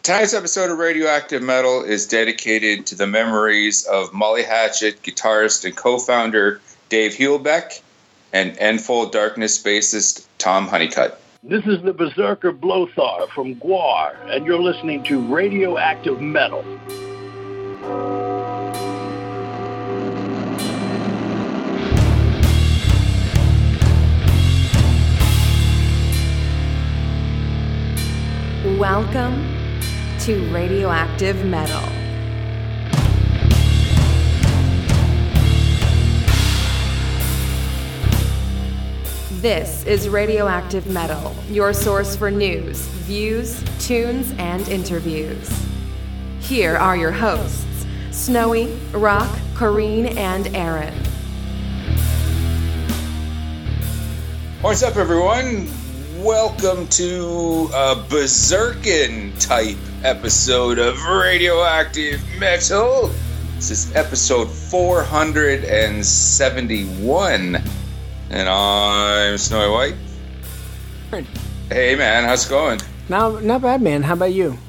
Tonight's episode of Radioactive Metal is dedicated to the memories of Molly Hatchet, guitarist and co-founder Dave Huelbeck, and Enfold Darkness bassist Tom Honeycutt. This is the Berserker Blothar from Gwar, and you're listening to Radioactive Metal. Welcome to Radioactive Metal. This is Radioactive Metal, your source for news, views, tunes, and interviews. Here are your hosts, Snowy, Rock, Corrine, and Aaron. What's up, everyone? Welcome to a Berserkin type episode of Radioactive Metal. This is episode 471. And I'm Snowy White. Hey, man, how's it going? Not bad, man. How about you?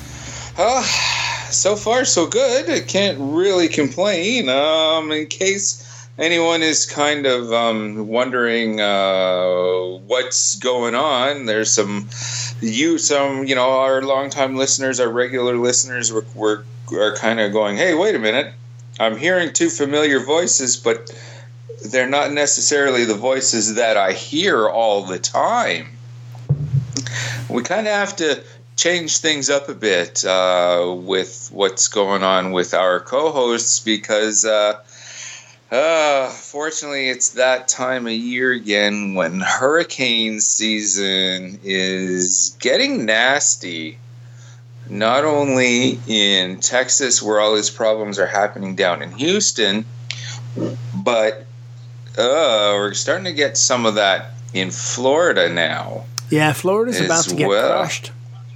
So far, so good. I can't really complain. In case anyone is kind of wondering what's going on, there's some, our longtime listeners, our regular listeners, are kind of going, hey, wait a minute. I'm hearing two familiar voices, but they're not necessarily the voices that I hear all the time. We kind of have to change things up a bit with what's going on with our co-hosts because fortunately it's that time of year again when hurricane season is getting nasty. Not only in Texas where all these problems are happening down in Houston, but we're starting to get some of that in Florida now. Yeah, Florida's about to get crushed.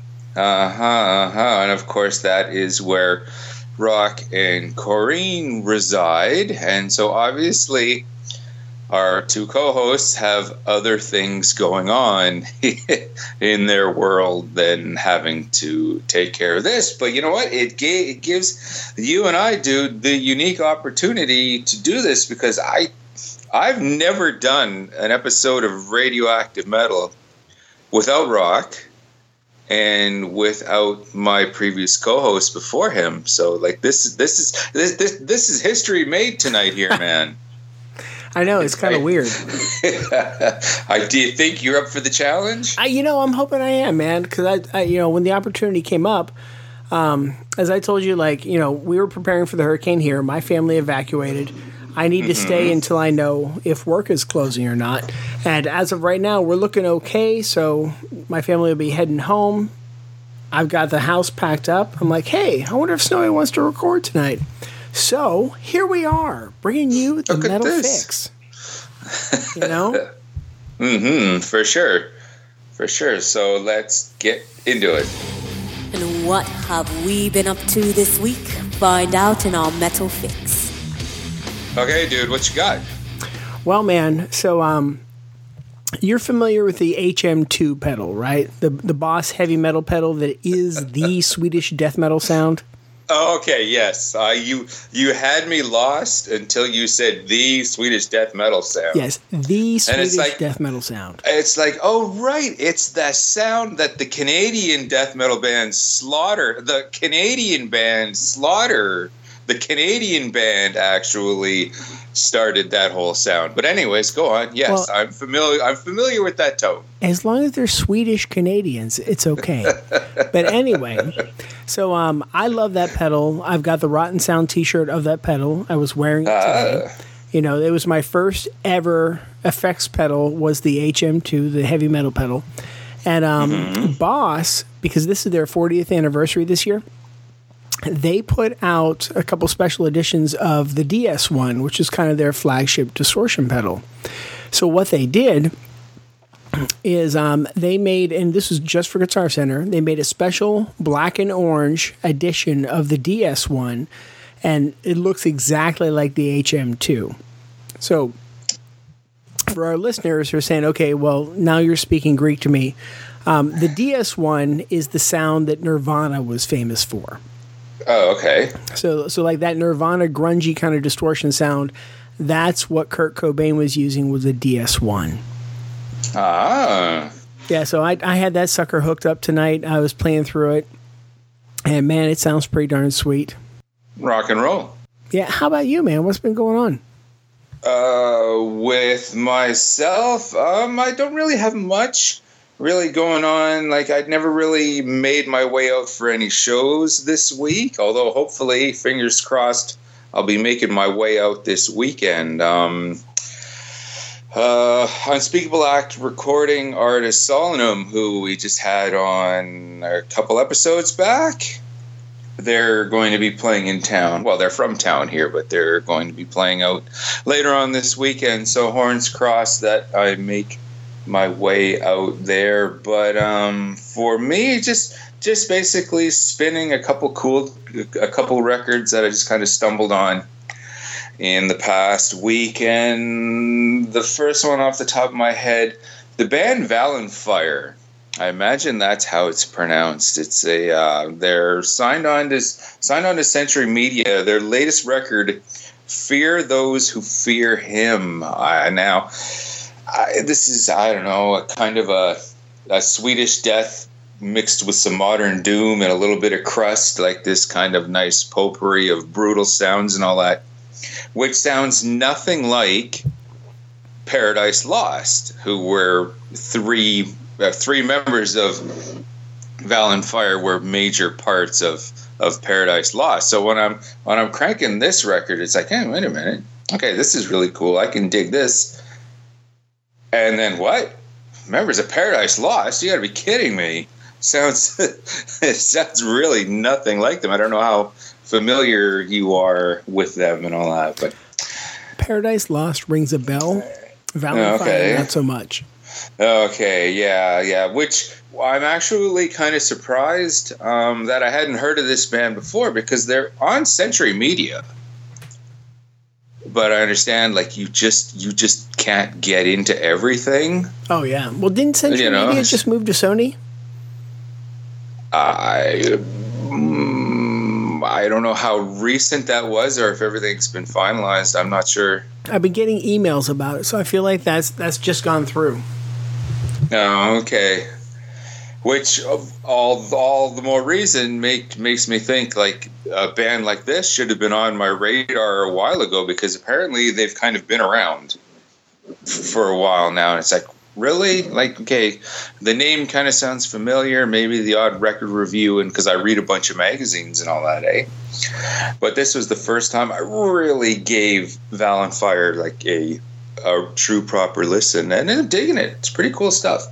And of course, that is where Rock and Corrine reside. And so obviously, our two co-hosts have other things going on in their world than having to take care of this. But you know what? It gives you and I, dude, the unique opportunity to do this because I've never done an episode of Radioactive Metal without Rock and without my previous co-host before him. So, like, this is history made tonight here, man. I know, it's kind of weird. Do you think you're up for the challenge? I'm hoping I am, man. Because when the opportunity came up, as I told you, we were preparing for the hurricane here. My family evacuated. I need to stay until I know if work is closing or not. And as of right now, we're looking okay. So my family will be heading home. I've got the house packed up. I'm like, hey, I wonder if Snowy wants to record tonight. So here we are, bringing you the Metal Fix. For sure. For sure. So let's get into it. And what have we been up to this week? Find out in our Metal Fix. Okay, dude, what you got? Well, man, so you're familiar with the HM2 pedal, right? The Boss heavy metal pedal that is the Swedish death metal sound. Oh, okay, yes. You had me lost until you said the Swedish death metal sound. Yes, the Swedish death metal sound. It's like, oh, right. It's that sound that the Canadian death metal band Slaughter, the Canadian band actually started that whole sound. But anyways, go on. Yes, well, I'm familiar with that tone. As long as they're Swedish Canadians, it's okay. But anyway, so I love that pedal. I've got the Rotten Sound t-shirt of that pedal. I was wearing it today. It was my first ever effects pedal was the HM2, the heavy metal pedal. And Boss, because this is their 40th anniversary this year, they put out a couple special editions of the DS1, which is kind of their flagship distortion pedal. So what they did is they made, and this was just for Guitar Center, they made a special black and orange edition of the DS1, and it looks exactly like the HM2. So for our listeners who are saying, okay, well, now you're speaking Greek to me, The DS1 is the sound that Nirvana was famous for. Oh, okay. So like that Nirvana grungy kind of distortion sound, that's what Kurt Cobain was using with the DS1. Ah. Yeah, so I had that sucker hooked up tonight. I was playing through it, and man, it sounds pretty darn sweet. Rock and roll. Yeah, how about you, man? What's been going on? With myself, I don't really have much really going on. Like, I'd never really made my way out for any shows this week, although hopefully, fingers crossed, I'll be making my way out this weekend. Unspeakable Act recording artist Solemnum, who we just had on a couple episodes back, they're going to be playing in town. Well, they're from town here, but they're going to be playing out later on this weekend. So horns crossed that I make my way out there. But for me, just basically spinning a couple records that I just kind of stumbled on in the past week. And the first one off the top of my head, the band Valenfire. I imagine that's how it's pronounced. It's they're signed on to Century Media. Their latest record, Fear Those Who Fear Him. This is, I don't know, a kind of a Swedish death mixed with some modern doom and a little bit of crust, like this kind of nice potpourri of brutal sounds and all that, which sounds nothing like Paradise Lost, who were three members of Valenfire were major parts of Paradise Lost. So when I'm cranking this record, it's like, hey, wait a minute. Okay, this is really cool. I can dig this. And then what? Members of Paradise Lost? You got to be kidding me. It sounds really nothing like them. I don't know how familiar you are with them and all that, but Paradise Lost rings a bell. Valenfire, not so much. Okay, yeah. Which I'm actually kind of surprised that I hadn't heard of this band before, because they're on Century Media. But I understand, like, you just can't get into everything. Oh yeah. Well, didn't Century Media just move to Sony? I don't know how recent that was, or if everything's been finalized. I'm not sure. I've been getting emails about it, so I feel like that's just gone through. Oh, okay. Which all the more reason makes me think like a band like this should have been on my radar a while ago, because apparently they've kind of been around for a while now, and it's like, really? Like, okay, the name kind of sounds familiar, maybe the odd record review, and because I read a bunch of magazines and all that, eh? But this was the first time I really gave Valenfire like a true proper listen, and I'm digging it. It's pretty cool stuff.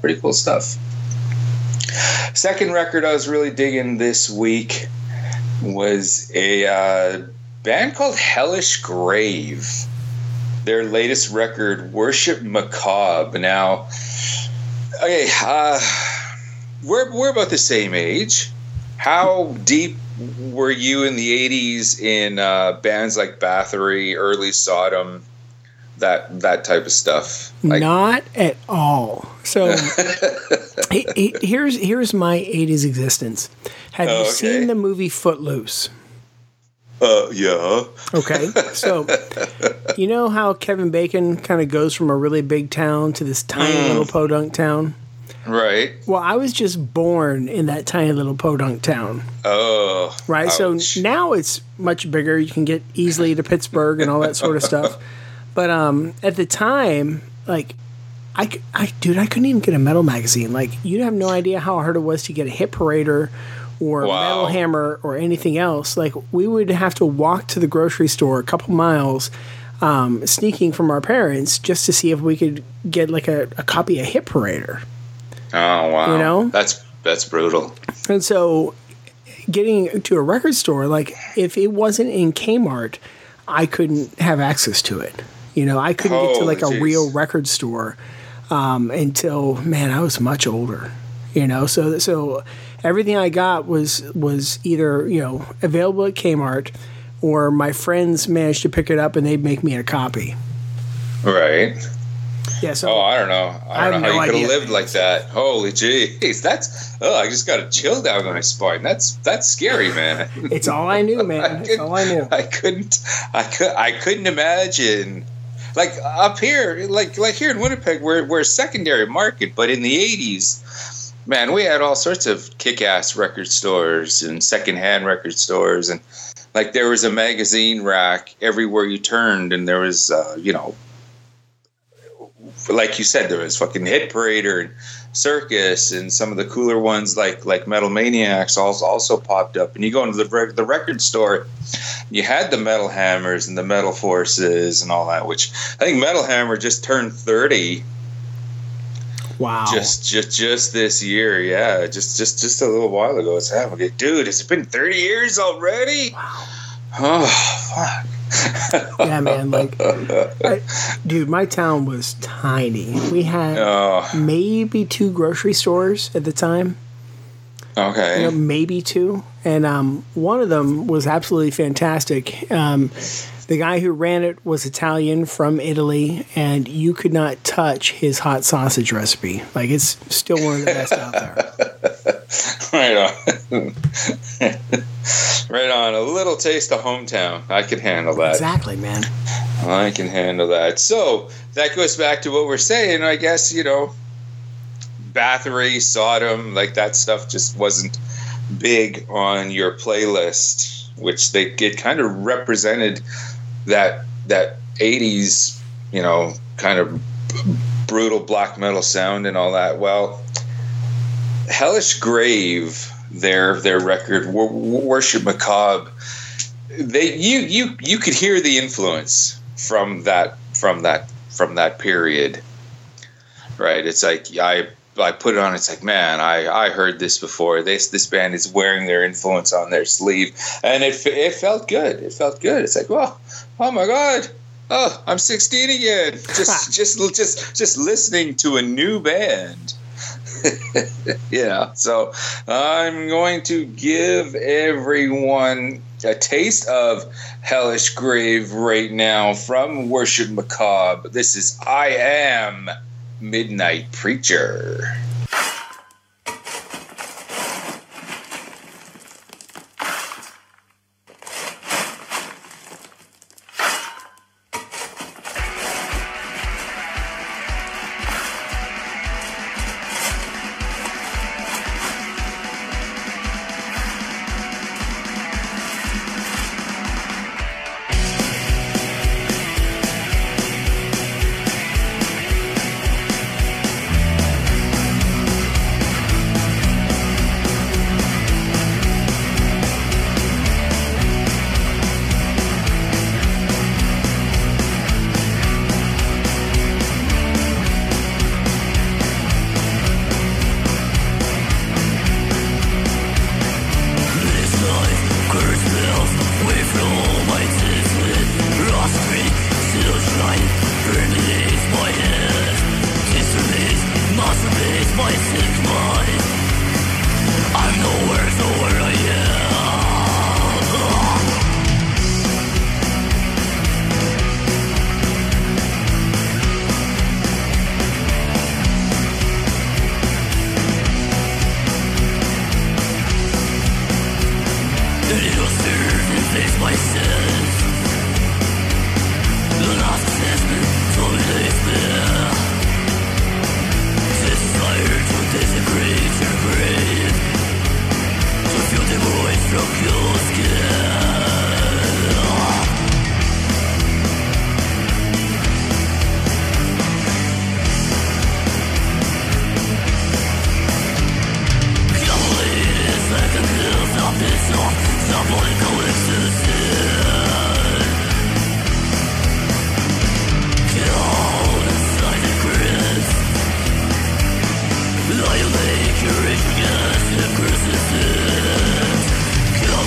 Second record I was really digging this week was a band called Hellish Grave. Their latest record, Worship Macabre. Now, okay, we're about the same age. How deep were you in the 80s in bands like Bathory, early Sodom, that type of stuff? Like, not at all. So here's my 80s existence. Have you seen the movie Footloose? Yeah. Okay, so you know how Kevin Bacon kind of goes from a really big town to this tiny little podunk town? Right. Well, I was just born in that tiny little podunk town. Oh. Right, ouch. So now it's much bigger. You can get easily to Pittsburgh and all that sort of stuff. But at the time, like, I couldn't even get a metal magazine. Like, you have no idea how hard it was to get a Hit Parader or Metal Hammer or anything else. Like, we would have to walk to the grocery store a couple miles, sneaking from our parents, just to see if we could get like a copy of Hit Parader. Oh wow! You know, that's brutal. And so, getting to a record store, like, if it wasn't in Kmart, I couldn't have access to it. You know, I couldn't get to like a real record store until, man, I was much older. You know, so everything I got was either, you know, available at Kmart, or my friends managed to pick it up and they'd make me a copy. Right. Yeah, so I don't know. I don't know how you could have lived like that. Holy jeez, I just got a chill down my spine. That's scary, man. It's all I knew, man. It's all I knew. I couldn't imagine. Like up here, like here in Winnipeg, we're a secondary market, but in the 80s, man, we had all sorts of kick-ass record stores and secondhand record stores, and like there was a magazine rack everywhere you turned, and there was like you said, there was fucking Hit Parader and Circus, and some of the cooler ones like Metal Maniacs also popped up. And you go into the record store, you had the Metal Hammers and the Metal Forces and all that, which I think Metal Hammer just turned 30. Wow! Just this year, yeah, just a little while ago. It's happening, dude. Has it been 30 years already? Wow! Oh fuck! Yeah, man. Like, dude, my town was tiny. We had maybe 2 grocery stores at the time. Okay. Maybe 2. And one of them was absolutely fantastic. The guy who ran it was Italian from Italy, and you could not touch his hot sausage recipe. Like, it's still one of the best out there. Right on. Right on. A little taste of hometown. I can handle that. Exactly, man. I can handle that. So that goes back to what we're saying. I guess, Bathory, Sodom, like that stuff just wasn't big on your playlist, which it kind of represented that 80s, kind of brutal black metal sound and all that. Well, Hellish Grave, their record Worship Macabre, you could hear the influence from that period, right? It's like I put it on. It's like, man, I heard this before. This band is wearing their influence on their sleeve, and it felt good. It felt good. It's like, well, oh my god, oh, I'm 16 again. Just listening to a new band. So I'm going to give everyone a taste of Hellish Grave right now from Worship Macabre. This is I Am Midnight Preacher. Make your rich gas and crucifix.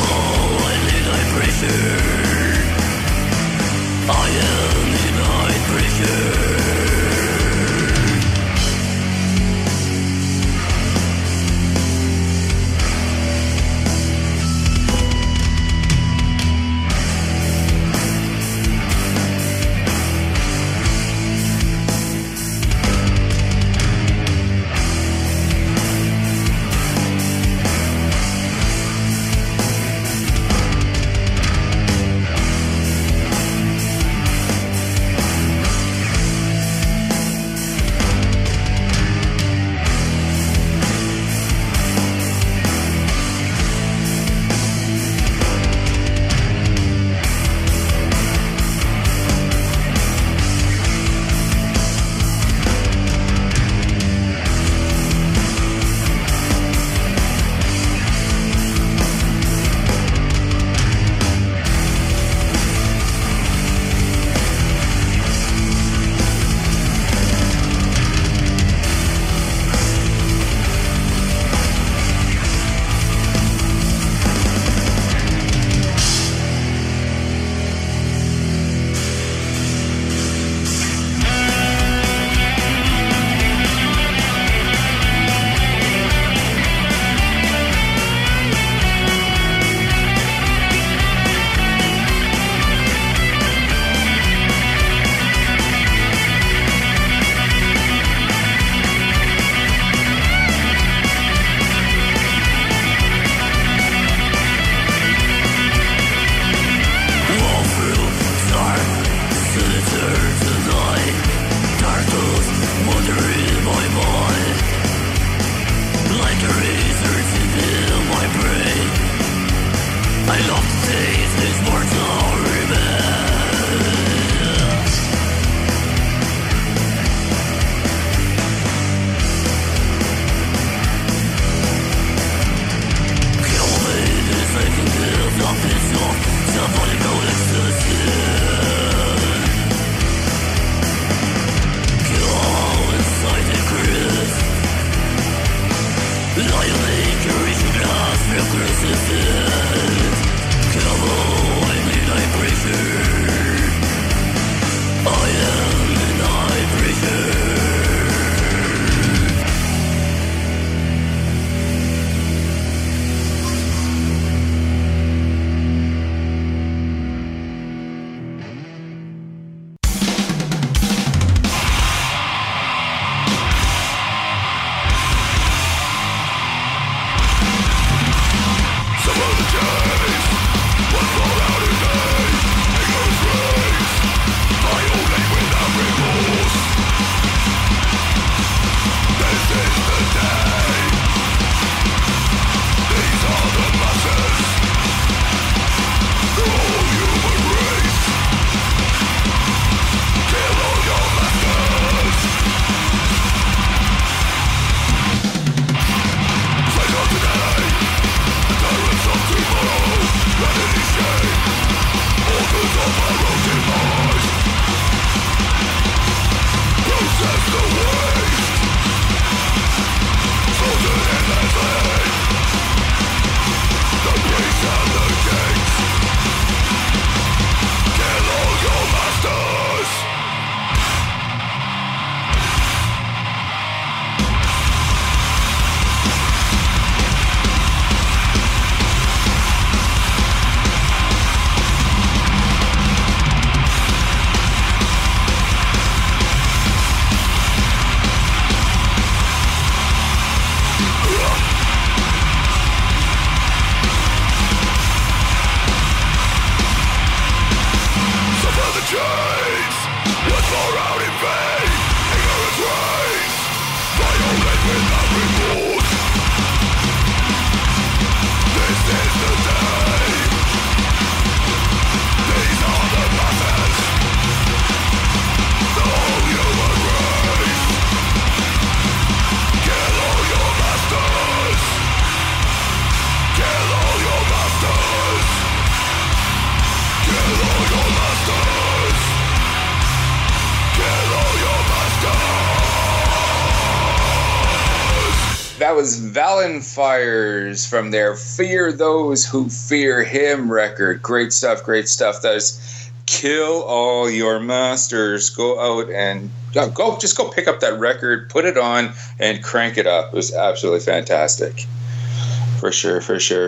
that was Valen Fires from their Fear Those Who Fear Him record. Great stuff, great stuff. That is Kill All Your Masters. Go out and just go pick up that record, put it on, and crank it up. It was absolutely fantastic. For sure.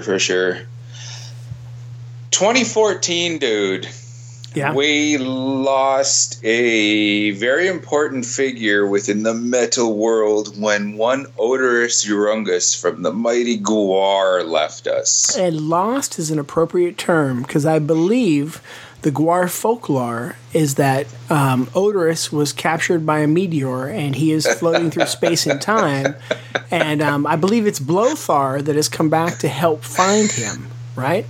2014, dude. Yeah. We lost a very important figure within the metal world when one Oderus Urungus from the mighty Gwar left us. And lost is an appropriate term because I believe the Gwar folklore is that Oderus was captured by a meteor and he is floating through space and time. And I believe it's Blothar that has come back to help find him. Right?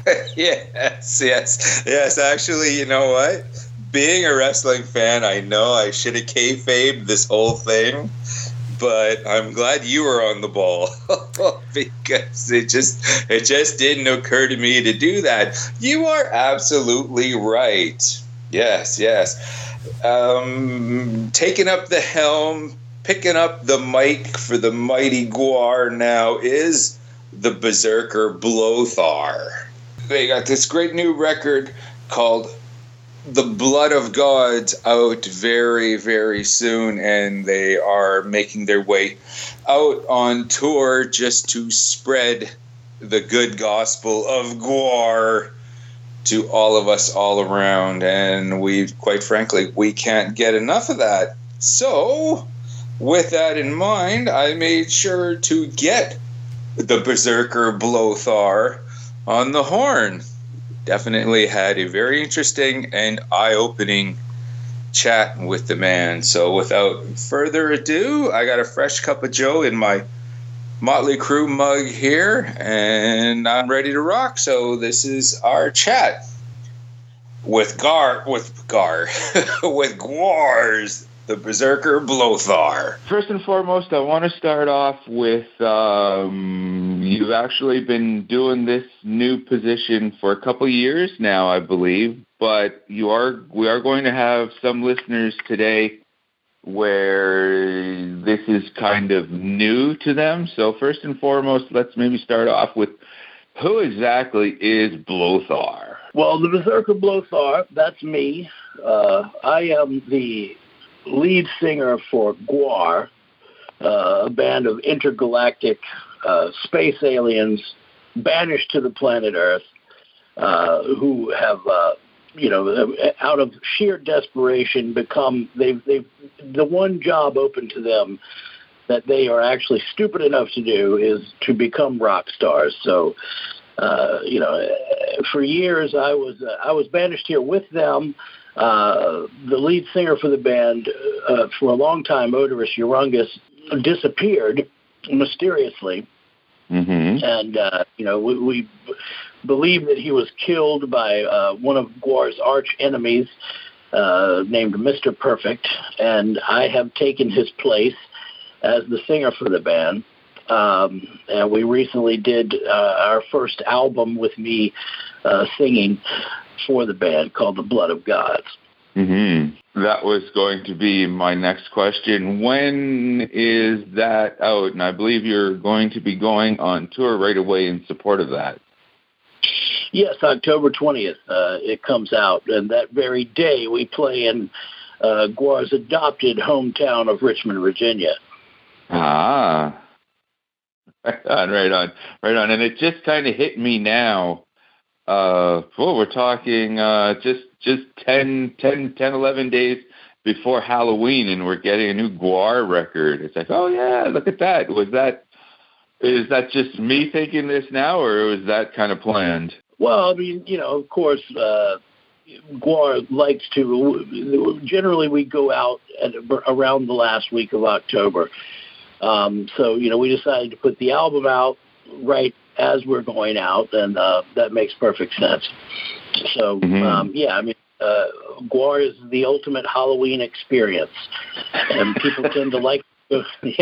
Yes. Actually, you know what? Being a wrestling fan, I know I should have kayfabed this whole thing, but I'm glad you were on the ball because it just didn't occur to me to do that. You are absolutely right. Yes. Taking up the helm, picking up the mic for the mighty Gwar now is the Berserker Blothar. They got this great new record called The Blood of Gods out very, very soon, and they are making their way out on tour just to spread the good gospel of Gwar to all of us all around, and quite frankly, we can't get enough of that. So, with that in mind, I made sure to get the Berserker Blothar on the horn. Definitely had a very interesting and eye-opening chat with the man. So without further ado, I got a fresh cup of Joe in my Motley Crue mug here, and I'm ready to rock. So this is our chat with Gwar's the Berserker Blothar. First and foremost, I want to start off with you've actually been doing this new position for a couple years now, I believe, but we are going to have some listeners today where this is kind of new to them. So first and foremost, let's maybe start off with who exactly is Blothar? Well, the Berserker Blothar, that's me. I am the lead singer for Gwar, a band of intergalactic space aliens banished to the planet Earth, who have, out of sheer desperation, they've the one job open to them that they are actually stupid enough to do is to become rock stars. So, for years I was banished here with them. The lead singer for the band, for a long time, Oderus Urungus, disappeared mysteriously. Mm-hmm. And, we believe that he was killed by one of Gwar's arch enemies named Mr. Perfect. And I have taken his place as the singer for the band. And we recently did our first album with me singing for the band called The Blood of Gods. Mm-hmm. That was going to be my next question. When is that out? And I believe you're going to be going on tour right away in support of that. Yes, October 20th it comes out. And that very day we play in Gwar's adopted hometown of Richmond, Virginia. Ah. Right on. And it just kind of hit me now. We're talking just 10, 11 days before Halloween, and we're getting a new Gwar record. It's like, oh yeah, look at that. Is that just me thinking this now, or was that kind of planned? Well, I mean, of course, Gwar likes to. Generally, we go out around the last week of October. So we decided to put the album out right as we're going out, and that makes perfect sense. So, Gwar is the ultimate Halloween experience, and people tend to like to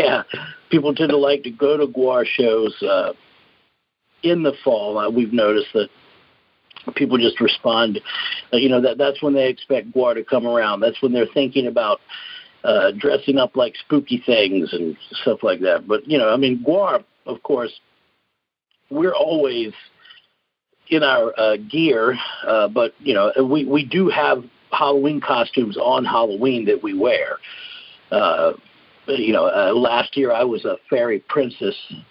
go to Gwar shows in the fall. We've noticed that people just respond. That's when they expect Gwar to come around. That's when they're thinking about dressing up like spooky things and stuff like that. But Gwar of course, we're always in our gear, but, we do have Halloween costumes on Halloween that we wear. Last year I was a fairy princess.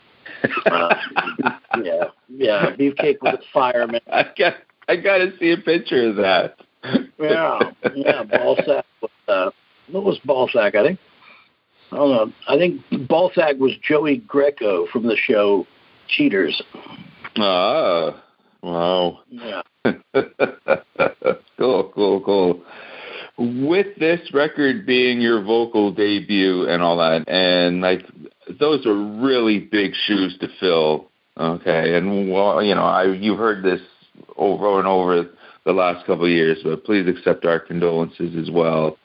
Beefcake was a fireman. I got to see a picture of that. Ballsack was, what was Ballsack, I think? I don't know. I think Ballsack was Joey Greco from the show Cheaters. Ah, wow. Yeah. Cool. With this record being your vocal debut and all that, and like those are really big shoes to fill. Okay, and you've heard this over and over the last couple of years, but please accept our condolences as well.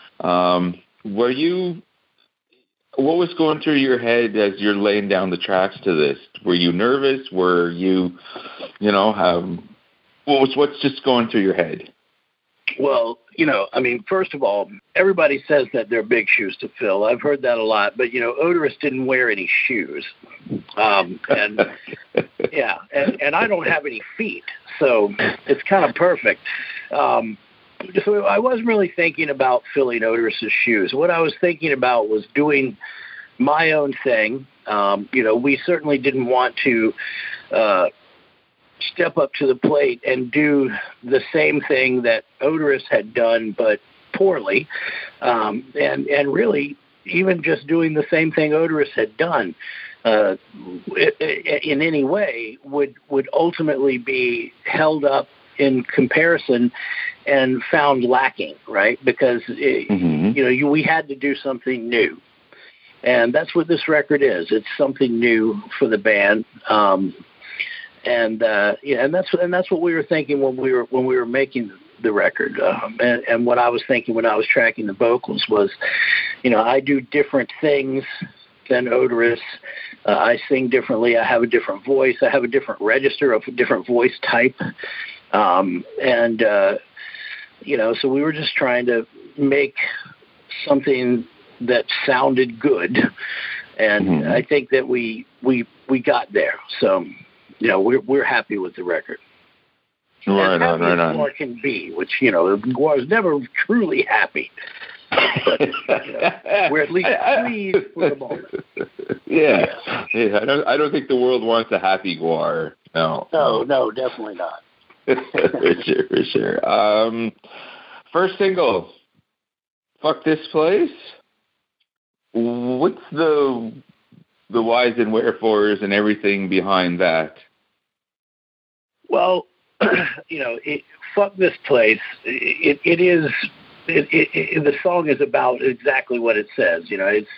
What was going through your head as you're laying down the tracks to this? Were you nervous? Were you, what's just going through your head? Well, first of all, everybody says that they're big shoes to fill. I've heard that a lot, but, Odorous didn't wear any shoes. And I don't have any feet, so it's kind of perfect. So I wasn't really thinking about filling Odorous's shoes. What I was thinking about was doing my own thing. We certainly didn't want to step up to the plate and do the same thing that Odorous had done, but poorly. And really, even just doing the same thing Odorous had done in any way would ultimately be held up in comparison and found lacking, right? Because, we had to do something new. And that's what this record is. It's something new for the band. And that's what we were thinking when we were making the record. And what I was thinking when I was tracking the vocals was, I do different things than Odorous. I sing differently. I have a different voice. I have a different register of a different voice type. So we were just trying to make something that sounded good. And I think that we got there. So, we're happy with the record. Right on. Gwar can be, which, Gwar is never truly happy. But, we're at least pleased for the moment. Yeah. I don't think the world wants a happy Gwar. No, definitely not. For sure. First single, Fuck This Place. What's the whys and wherefores and everything behind that? Well, Fuck This Place, the song is about exactly what it says. It's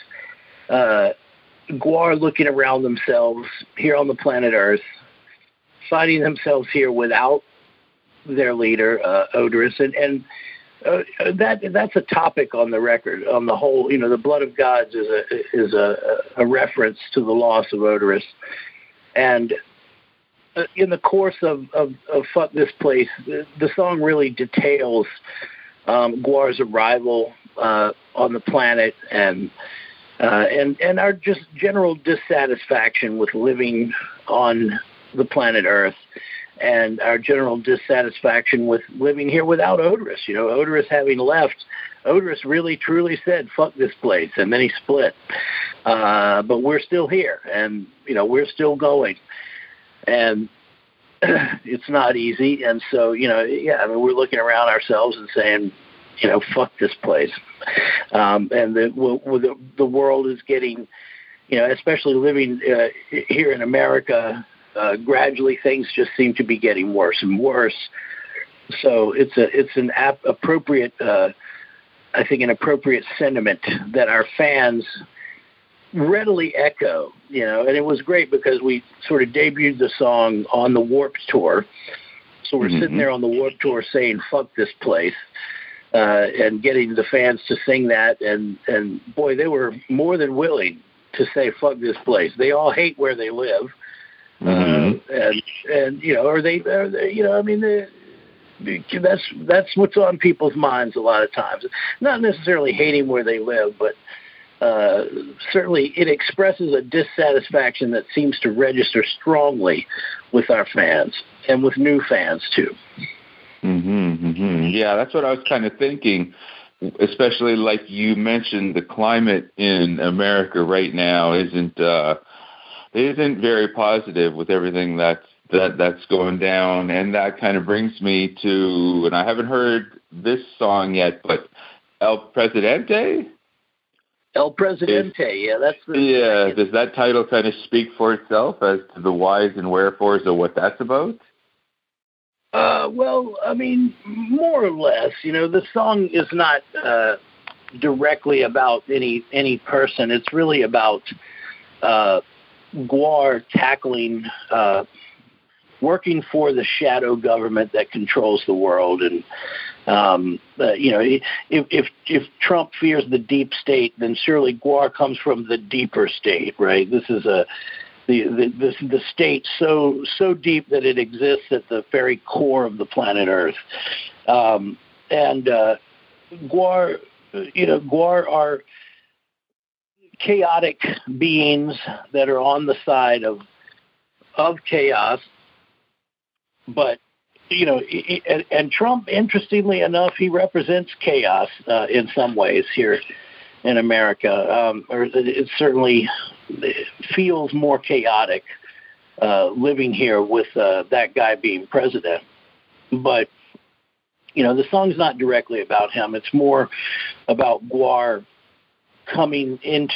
Gwar looking around themselves here on the planet Earth, finding themselves here without their leader, Odorous, and that's a topic on the record. On the whole, the Blood of Gods is a reference to the loss of Odorous, and in the course of Fuck This Place, the song really details Gwar's arrival on the planet and our just general dissatisfaction with living on the planet Earth, and our general dissatisfaction with living here without Odorous. Odorous having left, Odorous really truly said, fuck this place, and then he split. But we're still here, and, we're still going. And it's not easy. And so, we're looking around ourselves and saying, fuck this place. And the world is getting, especially living here in America, gradually things just seem to be getting worse and worse. So it's an appropriate, I think, an appropriate sentiment that our fans readily echo, and it was great because we sort of debuted the song on the Warped Tour. So we're sitting there on the Warped Tour saying, fuck this place, and getting the fans to sing that. And boy, they were more than willing to say, fuck this place. They all hate where they live. That's what's on people's minds a lot of times. Not necessarily hating where they live, but certainly it expresses a dissatisfaction that seems to register strongly with our fans and with new fans too. Yeah, that's what I was kind of thinking, especially like you mentioned, the climate in America right now isn't very positive with everything that's going down, and that kind of brings me to, and I haven't heard this song yet, but El Presidente? El Presidente, does that title kind of speak for itself as to the whys and wherefores of what that's about? Well, I mean, more or less. The song is not directly about any person. It's really about GWAR tackling, working for the shadow government that controls the world. And, if Trump fears the deep state, then surely GWAR comes from the deeper state, right? This is the state so deep that it exists at the very core of the planet Earth. And GWAR are chaotic beings that are on the side of chaos. But, and Trump, interestingly enough, he represents chaos in some ways here in America, or it certainly feels more chaotic living here with that guy being president. But, the song's not directly about him. It's more about GWAR coming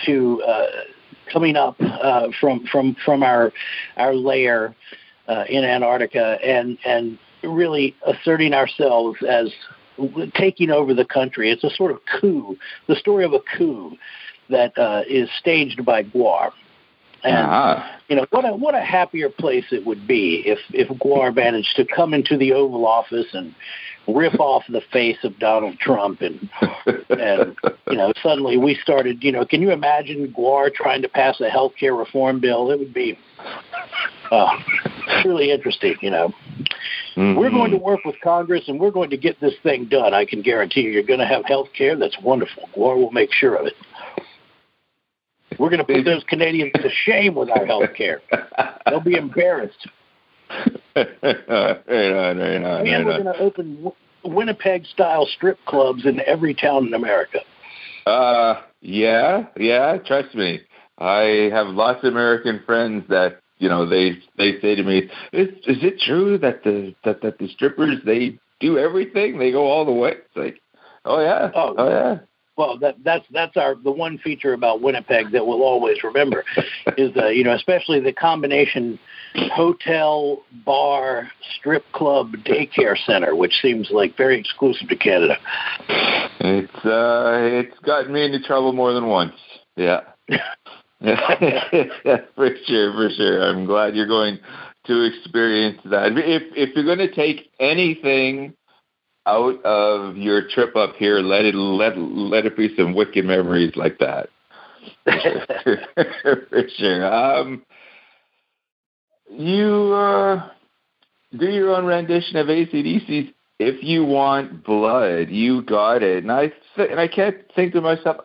up from our lair in Antarctica and really asserting ourselves as taking over the country. It's a sort of coup, the story of a coup that is staged by GWAR. And, what a happier place it would be if GWAR managed to come into the Oval Office and rip off the face of Donald Trump and suddenly we started, can you imagine GWAR trying to pass a health care reform bill? It would be really interesting, We're going to work with Congress and we're going to get this thing done. I can guarantee you're going to have health care. That's wonderful. GWAR will make sure of it. We're going to put those Canadians to shame with our health care. They'll be embarrassed. Right on. And we're going to open Winnipeg-style strip clubs in every town in America. Yeah, trust me. I have lots of American friends that, they say to me, is it true that the strippers, they do everything? They go all the way? It's like, oh yeah. Well, that's the one feature about Winnipeg that we'll always remember is especially the combination hotel, bar, strip club, daycare center, which seems like very exclusive to Canada. It's gotten me into trouble more than once. Yeah. For sure. I'm glad you're going to experience that. If you're going to take anything out of your trip up here, let it be some wicked memories like that. For sure. You do your own rendition of AC/DC's "If You Want Blood." You got it, and I can't think to myself,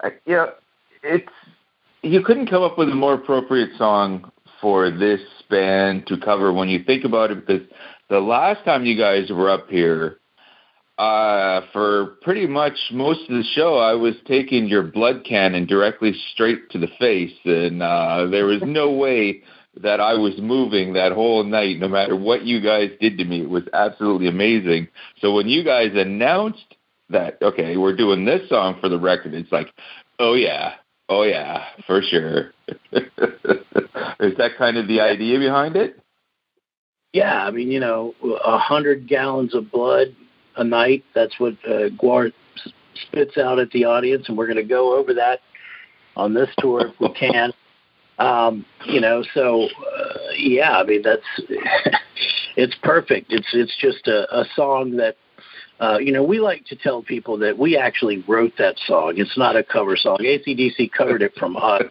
you couldn't come up with a more appropriate song for this band to cover when you think about it, because the last time you guys were up here, for pretty much most of the show, I was taking your blood cannon directly straight to the face, and there was no way that I was moving that whole night, no matter what you guys did to me. It was absolutely amazing. So when you guys announced that, okay, we're doing this song for the record, it's like, oh yeah, for sure. Is that kind of the idea behind it? Yeah, I mean, 100 gallons of blood a night, that's what GWAR spits out at the audience, and we're going to go over that on this tour if we can. I mean, it's perfect. It's just a song that, we like to tell people that we actually wrote that song. It's not a cover song. AC/DC covered it from us.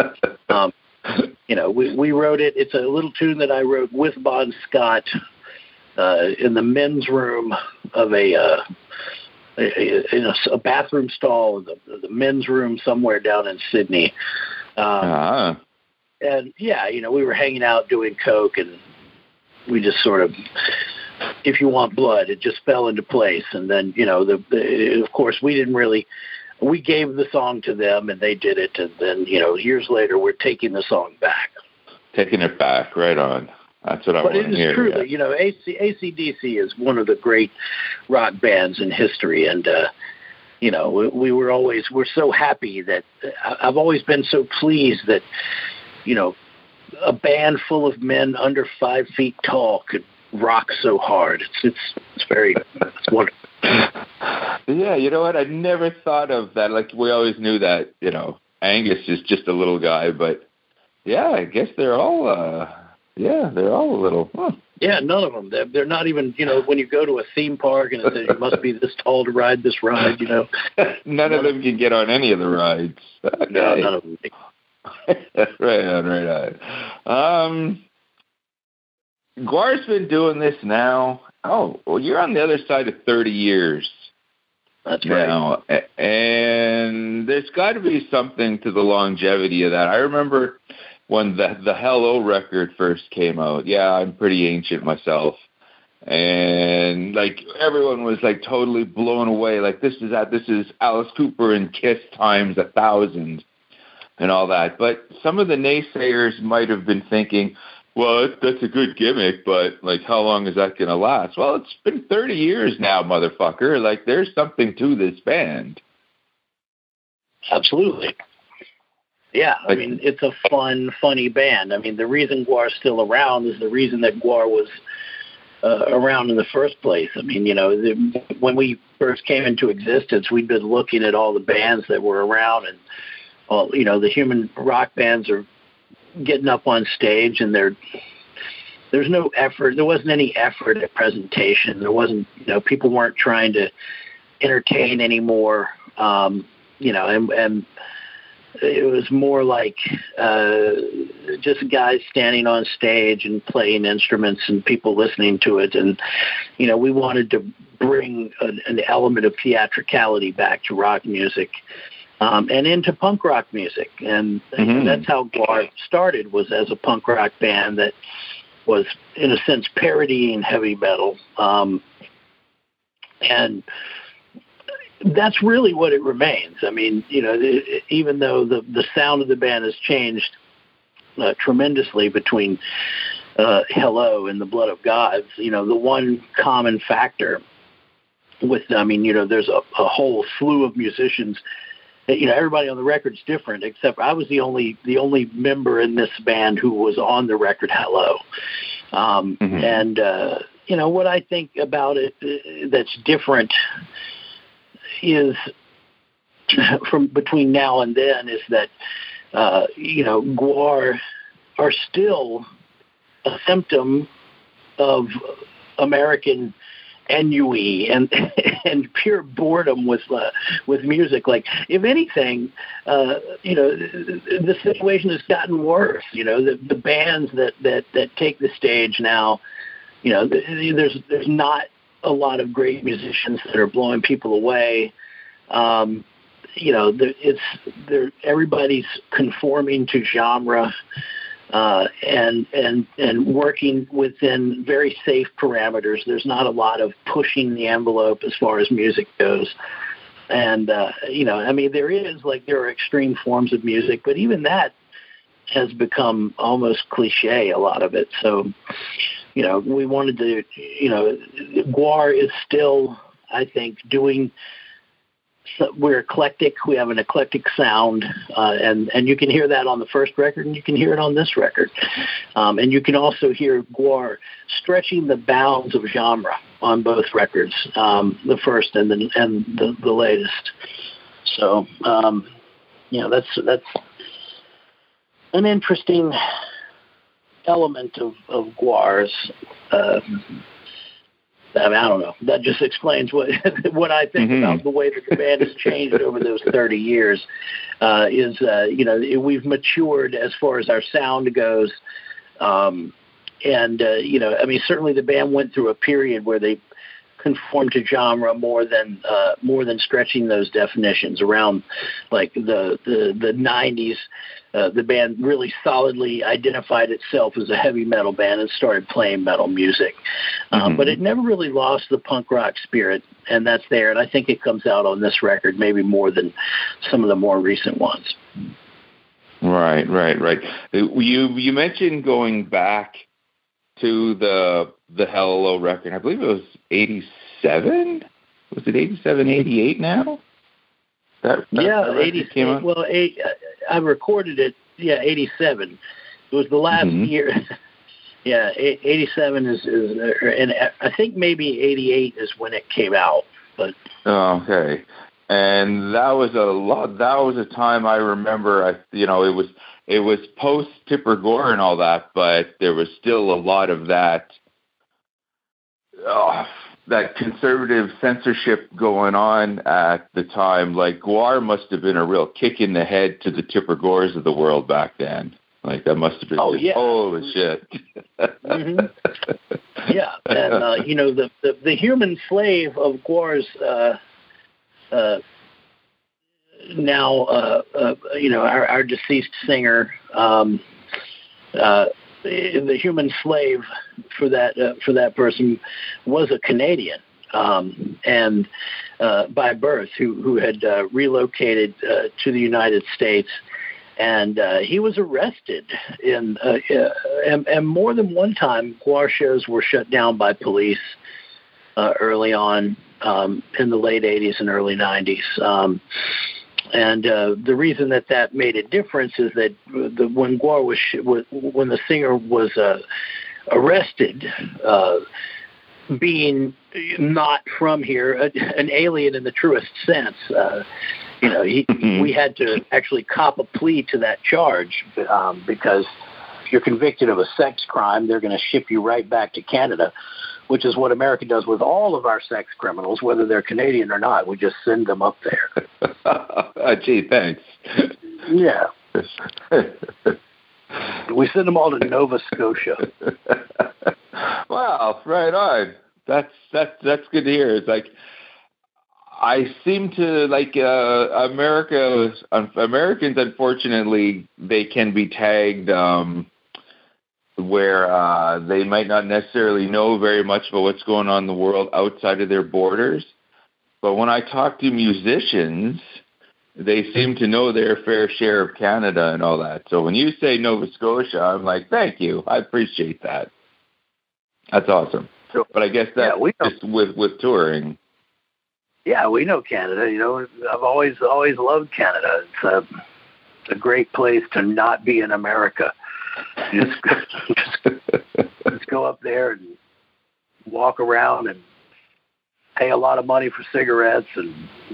We wrote it. It's a little tune that I wrote with Bon Scott in the men's room of a in a bathroom stall, the men's room somewhere down in Sydney. And yeah, we were hanging out doing coke, and we just sort of, if you want blood, it just fell into place. And then, of course, we gave the song to them, and they did it. And then, years later, we're taking the song back. Taking it back, right on. That's what I want to hear. But it is true that, AC/DC is one of the great rock bands in history. And, we're so happy that I've always been so pleased that, a band full of men under 5 feet tall could rock so hard. It's wonderful. Yeah, you know what? I never thought of that. Like, we always knew that, Angus is just a little guy, but yeah, I guess they're all a little. Huh. Yeah, none of them. They're not even, when you go to a theme park and it says you must be this tall to ride this ride, None of them can get on any of the rides. Okay. No, none of them. Right on. GWAR's been doing this now. Oh, well, you're on the other side of 30 years. That's right. Now, and there's got to be something to the longevity of that. I remember when the Hello record first came out. Yeah, I'm pretty ancient myself. And like everyone was like totally blown away. Like this is Alice Cooper and Kiss times 1,000 and all that. But some of the naysayers might have been thinking, well, that's a good gimmick, but like how long is that going to last? Well, it's been 30 years now, motherfucker. Like there's something to this band. Absolutely. Yeah, I mean, it's a funny band. I mean, the reason GWAR's still around is the reason that GWAR was around in the first place. I mean, when we first came into existence, we'd been looking at all the bands that were around, and all, the human rock bands are getting up on stage, and there's no effort. There wasn't any effort at presentation. There wasn't, people weren't trying to entertain anymore. And it was more like just guys standing on stage and playing instruments and people listening to it. And, we wanted to bring an element of theatricality back to rock music and into punk rock music. And that's how GWAR started, was as a punk rock band that was, in a sense, parodying heavy metal. And that's really what it remains. I mean, even though the sound of the band has changed tremendously between Hello and the Blood of Gods, the one common factor with them, there's a whole slew of musicians. Everybody on the record's different, except I was the only member in this band who was on the record Hello. And what I think about it that's different is from between now and then is that GWAR are still a symptom of American ennui and pure boredom with music. Like, if anything, the situation has gotten worse. The bands that take the stage now, there's not a lot of great musicians that are blowing people away. Everybody's conforming to genre and working within very safe parameters. There's not a lot of pushing the envelope as far as music goes. And there are extreme forms of music, but even that has become almost cliche, a lot of it. So, we wanted to, GWAR is still, I think, we're eclectic. We have an eclectic sound, and you can hear that on the first record, and you can hear it on this record. And you can also hear GWAR stretching the bounds of genre on both records, the first and the latest. So, that's an interesting element of GWAR's. I don't know. That just explains what I think about the way that the band has changed over those 30 years. We've matured as far as our sound goes, certainly the band went through a period where they conform to genre more than stretching those definitions. Around like the 90s, the band really solidly identified itself as a heavy metal band and started playing metal music. But it never really lost the punk rock spirit, and that's there. And I think it comes out on this record maybe more than some of the more recent ones. Right. You mentioned going back to the Hello record. I believe it was 87. Was it 87, 88 now? That 87. Well, I recorded it. Yeah, 87. It was the last year. Yeah, 87 is, and I think maybe 88 is when it came out. But okay, and that was a lot. That was a time I remember. It was post Tipper Gore and all that, but there was still a lot of that conservative censorship going on at the time. Like, GWAR must have been a real kick in the head to the Tipper Gores of the world back then. Like, that must have been holy shit. Yeah, and the human slave of GWAR's now our deceased singer, the human slave for that person was a Canadian, and by birth, who had relocated to the United States, and he was arrested and more than one time. GWAR shows were shut down by police early on in the late 80s and early 90s. And the reason that made a difference is that when GWAR when the singer was arrested, being not from here, an alien in the truest sense, we had to actually cop a plea to that charge because if you're convicted of a sex crime, they're going to ship you right back to Canada, which is what America does with all of our sex criminals, whether they're Canadian or not. We just send them up there. Gee, thanks. Yeah. We send them all to Nova Scotia. Wow, right on. That's good to hear. It's like, I seem to like Americans. Unfortunately, they can be tagged where they might not necessarily know very much about what's going on in the world outside of their borders. But when I talk to musicians, they seem to know their fair share of Canada and all that. So when you say Nova Scotia, I'm like, thank you. I appreciate that. That's awesome. So, but I guess that's just with touring. Yeah, we know Canada. I've always loved Canada. It's a great place to not be in America. Just go up there and walk around and pay a lot of money for cigarettes and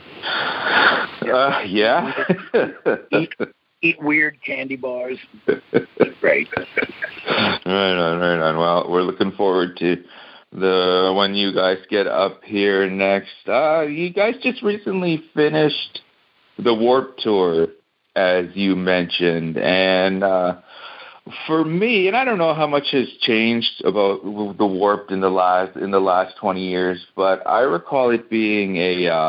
eat weird candy bars. It's great. Right on. Well, we're looking forward to when you guys get up here next. You guys just recently finished the Warped Tour, as you mentioned, and for me, and I don't know how much has changed about the Warped in the last 20 years, but I recall it being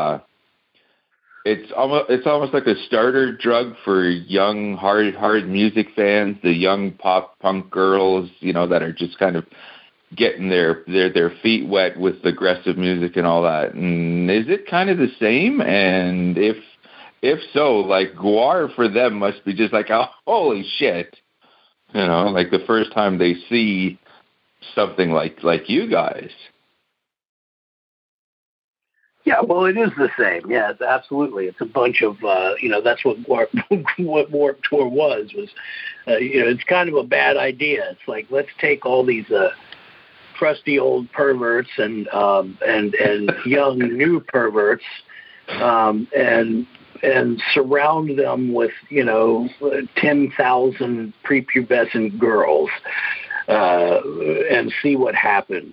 it's almost like a starter drug for young hard music fans, the young pop punk girls, that are just kind of getting their feet wet with aggressive music and all that. And is it kind of the same? And if so, like, GWAR for them must be just like, oh, holy shit. Like the first time they see something like you guys. Yeah, well, it is the same. Yeah, absolutely. It's a bunch of, that's what Warped Tour was. It's kind of a bad idea. It's like, let's take all these crusty old perverts and young new perverts and surround them with 10,000 prepubescent girls and see what happens.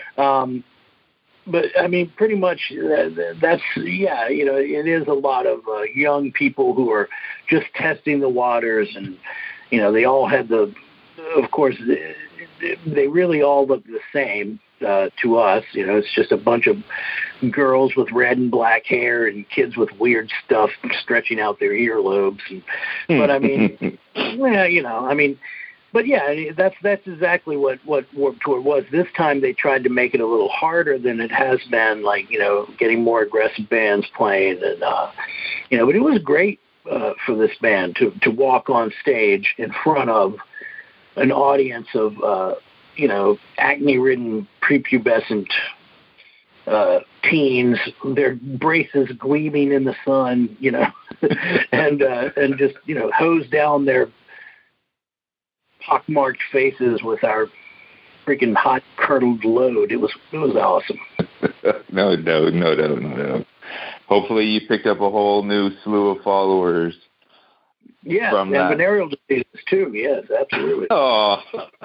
But I mean, pretty much that's it is a lot of young people who are just testing the waters, and they all had of course they really all look the same. to us. It's just a bunch of girls with red and black hair and kids with weird stuff stretching out their earlobes. But I mean, that's exactly what Warped Tour was. This time they tried to make it a little harder than it has been, like, getting more aggressive bands playing, and but it was great for this band to walk on stage in front of an audience of acne-ridden prepubescent teens, their braces gleaming in the sun, and just hose down their pockmarked faces with our freaking hot curdled load. It was awesome. No. Hopefully you picked up a whole new slew of followers. Yeah, and venereal diseases too. Yes, absolutely. Oh,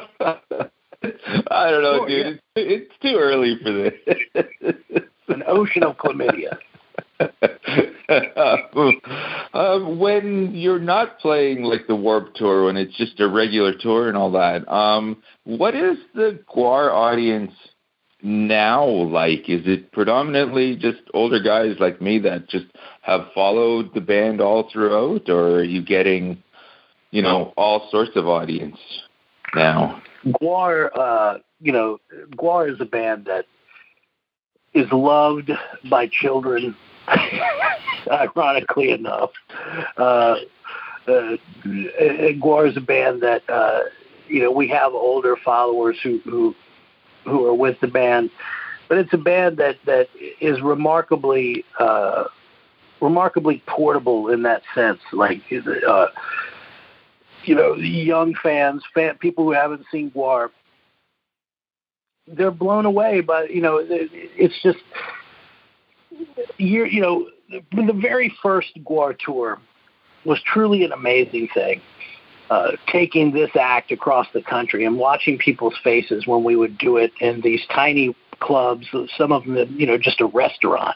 I don't know, dude. Yeah. It's too early for this. An ocean of chlamydia. When you're not playing like the Warped Tour, when it's just a regular tour and all that, what is the GWAR audience now like? Is it predominantly just older guys like me that just have followed the band all throughout, or are you getting, all sorts of audience now? GWAR, GWAR is a band that is loved by children, ironically enough. GWAR is a band that, we have older followers who are with the band, but it's a band that is remarkably portable in that sense. Like, young fans, people who haven't seen GWAR, they're blown away by, it's just, the very first GWAR tour was truly an amazing thing. Taking this act across the country and watching people's faces when we would do it in these tiny clubs, some of them, just a restaurant,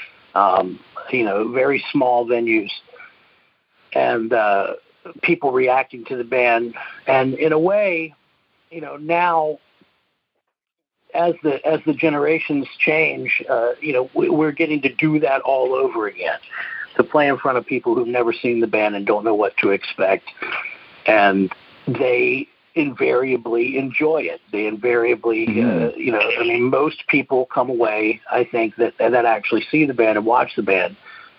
very small venues, and people reacting to the band. And in a way, now as the generations change, we're getting to do that all over again, to play in front of people who've never seen the band and don't know what to expect. And they invariably enjoy it. They invariably, most people come away, I think, that actually see the band and watch the band,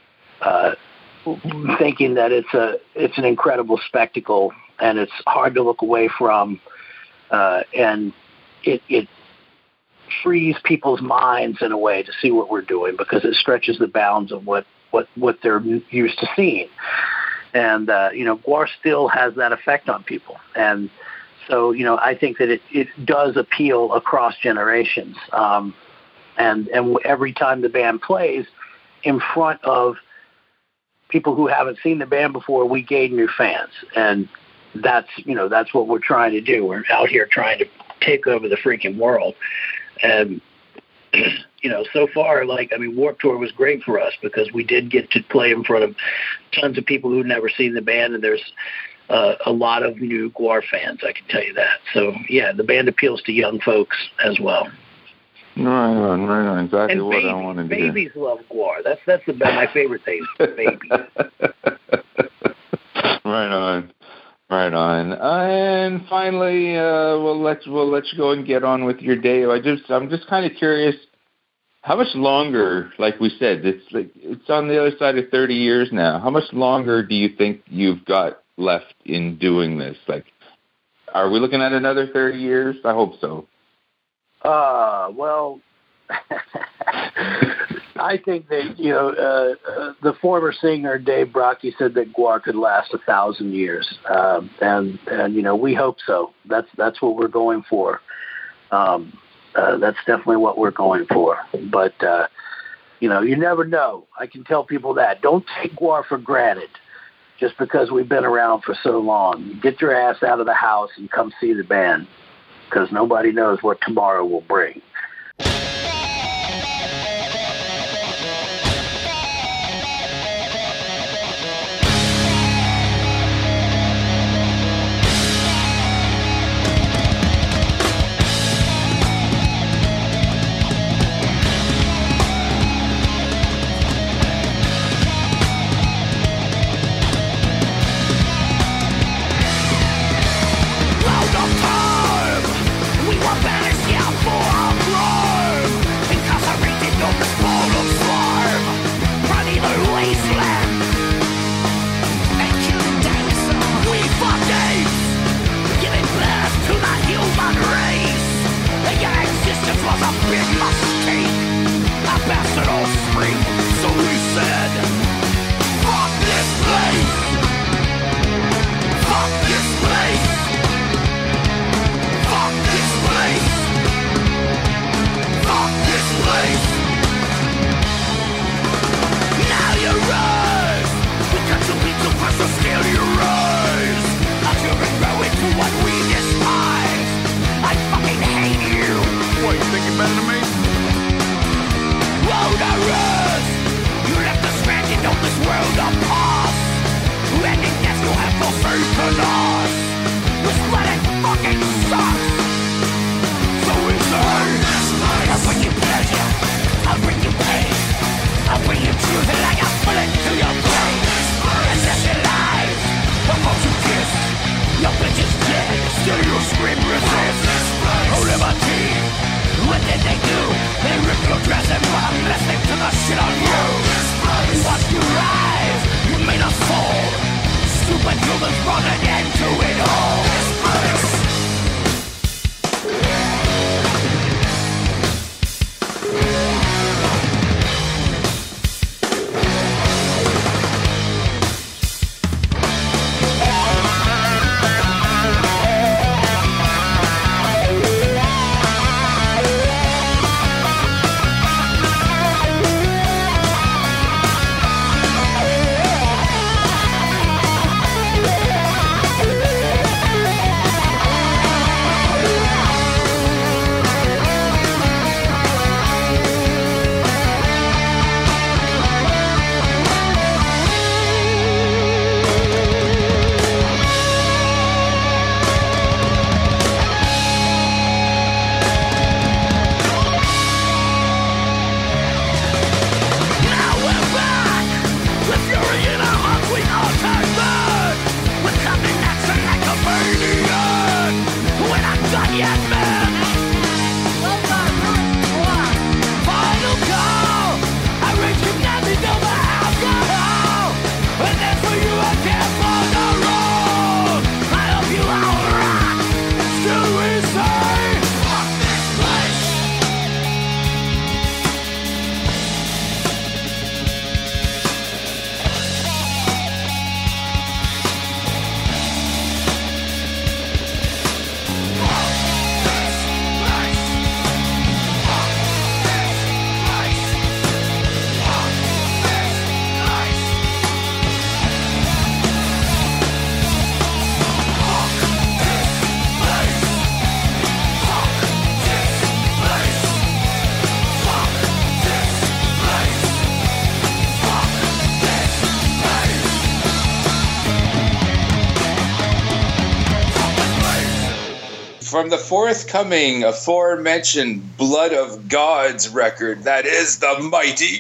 thinking that it's an incredible spectacle and it's hard to look away from, and it frees people's minds in a way to see what we're doing, because it stretches the bounds of what they're used to seeing. And, GWAR still has that effect on people. And so, I think that it does appeal across generations. And every time the band plays in front of people who haven't seen the band before, we gain new fans. And that's what we're trying to do. We're out here trying to take over the freaking world. And, so far, Warped Tour was great for us because we did get to play in front of tons of people who've never seen the band, and there's a lot of new GWAR fans, I can tell you that. So, yeah, the band appeals to young folks as well. Right on. Exactly and what babies, I wanted to babies love GWAR. That's my favorite thing, babies. Right on. And finally, we'll let you go and get on with your day. I'm just kind of curious, how much longer, like we said, it's on the other side of 30 years now. How much longer do you think you've got left in doing this? Like, are we looking at another 30 years? I hope so. Well, I think that, the former singer, Dave Brockie, said that GWAR could last 1,000 years. And we hope so. That's what we're going for. That's definitely what we're going for. But, you never know. I can tell people that. Don't take GWAR for granted just because we've been around for so long. Get your ass out of the house and come see the band, because nobody knows what tomorrow will bring. bastard all scream. So he said, fuck this place. Fuck this place. Fuck this place. Fuck this place. Now you rise. We got to beat to press the scale you rise. Our children grow into what we despise. I fucking hate you. What, you think you're better than me? Loaderers! You left us stranded on this world of past. And in death you'll have no faith in us. This planet fucking sucks. So insane. I'll bring you pleasure. I'll bring you pain. I'll bring you truth like a bullet to your brain. And that's your lies. The folks you kiss. Your bitch is dead. Still you scream resist. Oh, liberty. What did they do? They rip your dress and run, listening to the shit on you. Watch you rise, you may not fall. Stupid humans brought an end to it all. From the forthcoming aforementioned Blood of Gods record, that is the Mighty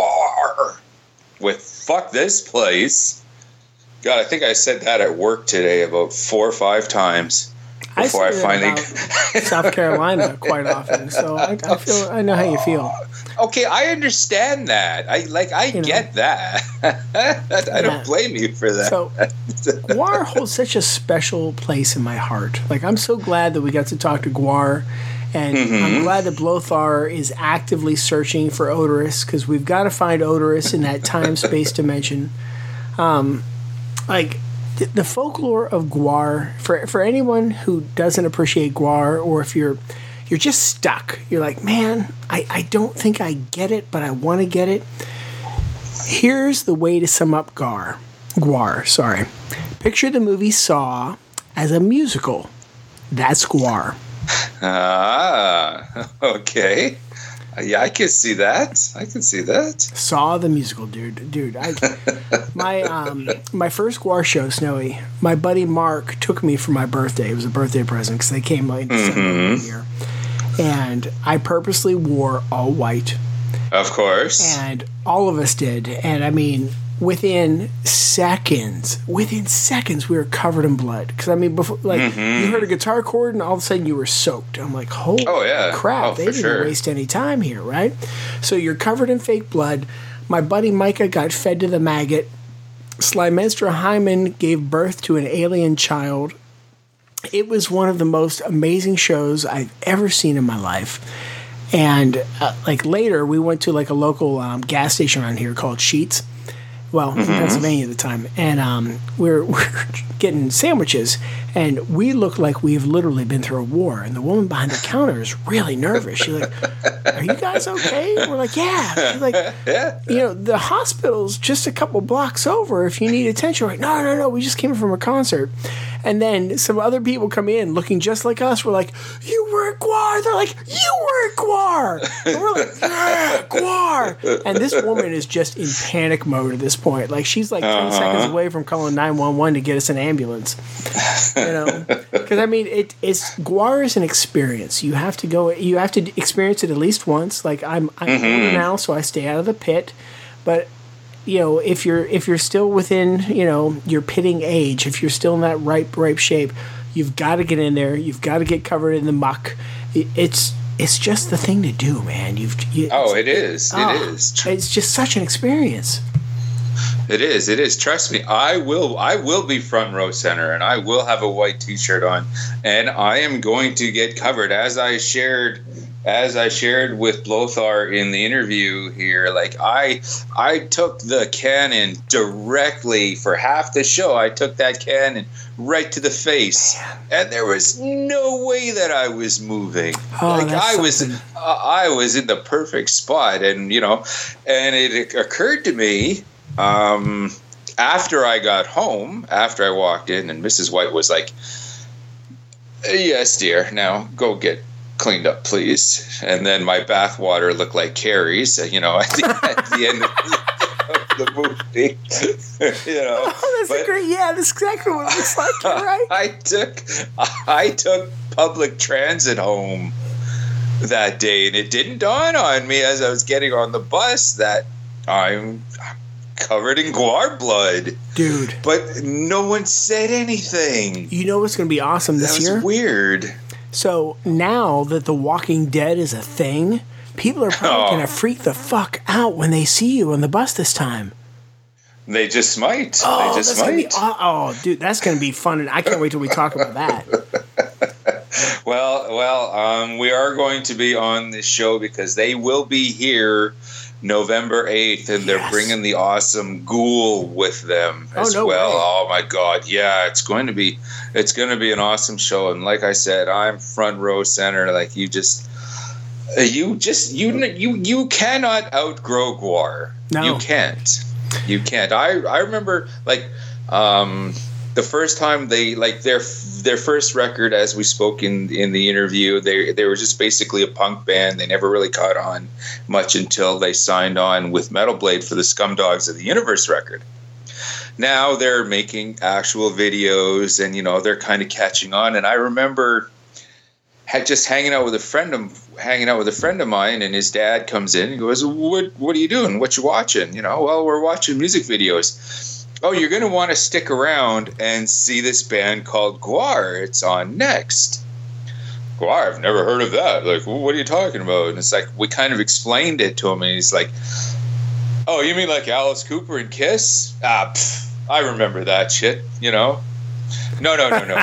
Gwar with Fuck This Place. God, I think I said that at work today about 4 or 5 times before I finally South Carolina quite often. So I know how you feel. Okay, I understand that. I get that. I don't blame you for that. So Gwar holds such a special place in my heart. Like, I'm so glad that we got to talk to Gwar, and I'm glad that Blothar is actively searching for Odorous, because we've got to find Odorous in that time-space dimension. Like, the folklore of Gwar, for anyone who doesn't appreciate Gwar, or if you're just stuck. You're like, man, I don't think I get it, but I want to get it. Here's the way to sum up Gwar. Picture the movie Saw as a musical. That's Gwar. Ah, okay. Yeah, I can see that. Saw the musical, dude. My first Gwar show, Snowy, my buddy Mark took me for my birthday. It was a birthday present because they came in December of the year. And I purposely wore all white. Of course. And all of us did. And I mean, within seconds, we were covered in blood. Because I mean, before, you heard a guitar chord and all of a sudden you were soaked. I'm like, holy crap, they didn't waste any time here, right? So you're covered in fake blood. My buddy Micah got fed to the maggot. Slymenstra Hyman gave birth to an alien child. It was one of the most amazing shows I've ever seen in my life. And like later, we went to like a local gas station around here called Sheetz. Well, in Pennsylvania at the time, and we're getting sandwiches, and we look like we've literally been through a war. And the woman behind the counter is really nervous. She's like, "Are you guys okay?" And we're like, "Yeah." She's like, "You know, the hospital's just a couple blocks over. If you need attention." We're like, "No, we just came from a concert." And then some other people come in looking just like us. We're like, "You were at GWAR." They're like, "You were at GWAR." And we're like, "Yeah, GWAR." And this woman is just in panic mode at this point. Like, she's like 10 seconds away from calling 911 to get us an ambulance. You know? Because, I mean, it's GWAR is an experience. You have to go, you have to experience it at least once. Like, I'm older now, so I stay out of the pit. But, you know, if you're still within, you know, your pitting age, if you're still in that ripe shape, you've got to get in there. You've got to get covered in the muck. It's just the thing to do, man. It is. It's just such an experience. It is. Trust me, I will be front row center, and I will have a white T-shirt on, and I am going to get covered as I shared with Lothar in the interview here. Like I took the cannon directly for half the show. I took that cannon right to the face, and there was no way that I was moving. I was in the perfect spot, and you know, and it occurred to me after I got home, after I walked in, and Mrs. White was like, "Yes, dear, now go get cleaned up, please." And then my bathwater looked like Carrie's, you know, at the end of the movie. You know, that's great. Yeah, that's exactly what it looks like. You're right. I took public transit home that day, and it didn't dawn on me as I was getting on the bus that I'm covered in GWAR blood, dude. But no one said anything. You know what's going to be awesome this year? That was weird. So now that The Walking Dead is a thing, people are probably going to freak the fuck out when they see you on the bus this time. They just might. Dude, that's going to be fun, and I can't wait till we talk about that. Well, we are going to be on this show because they will be here November 8th, and they're bringing the awesome Ghoul with them as well. Way. Oh my God. Yeah, it's going to be an awesome show. And like I said, I'm front row center. Like you cannot outgrow GWAR. No. You can't. I remember like, the first time they like their first record, as we spoke in the interview, they were just basically a punk band. They never really caught on much until they signed on with Metal Blade for the Scumdogs of the Universe record. Now they're making actual videos, and you know they're kind of catching on. And I remember just hanging out with a friend of mine, and his dad comes in and goes, "What are you doing? What you watching?" You know, well, we're watching music videos. "Oh, you're going to want to stick around and see this band called GWAR. It's on next." GWAR, I've never heard of that. Like, what are you talking about? And it's like, we kind of explained it to him, and he's like, "Oh, you mean like Alice Cooper and Kiss? I remember that shit, you know." No.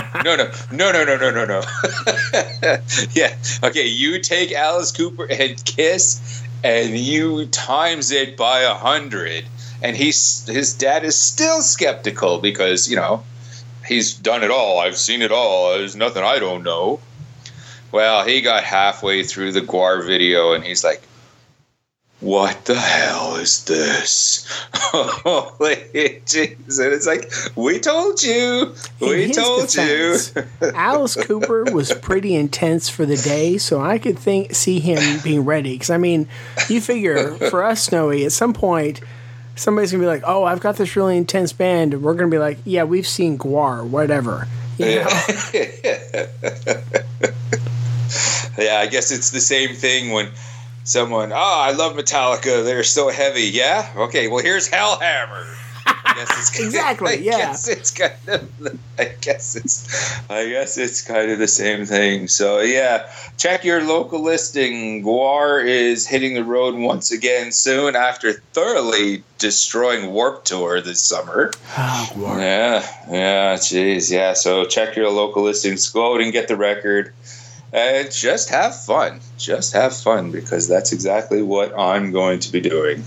Yeah. Okay, you take Alice Cooper and Kiss, and you times it by 100. And his dad is still skeptical because, you know, he's done it all. I've seen it all. There's nothing I don't know. Well, he got halfway through the GWAR video, and he's like, "What the hell is this?" Holy jeez. And it's like, we told you. We told you. Alice Cooper was pretty intense for the day, so I could see him being ready. Because, I mean, you figure, for us, Snowy, at some point, somebody's going to be like, "Oh, I've got this really intense band." And we're going to be like, "Yeah, we've seen GWAR, whatever." You know? Yeah, I guess it's the same thing when someone, "I love Metallica. They're so heavy." Yeah? Okay, well, here's Hellhammer. I guess it's exactly, I guess it's kind of the same thing. So, yeah, check your local listing. GWAR is hitting the road once again soon after thoroughly destroying Warped Tour this summer. Oh, GWAR. Yeah, geez, yeah. So check your local listings. Go out and get the record. And just have fun. Just have fun, because that's exactly what I'm going to be doing.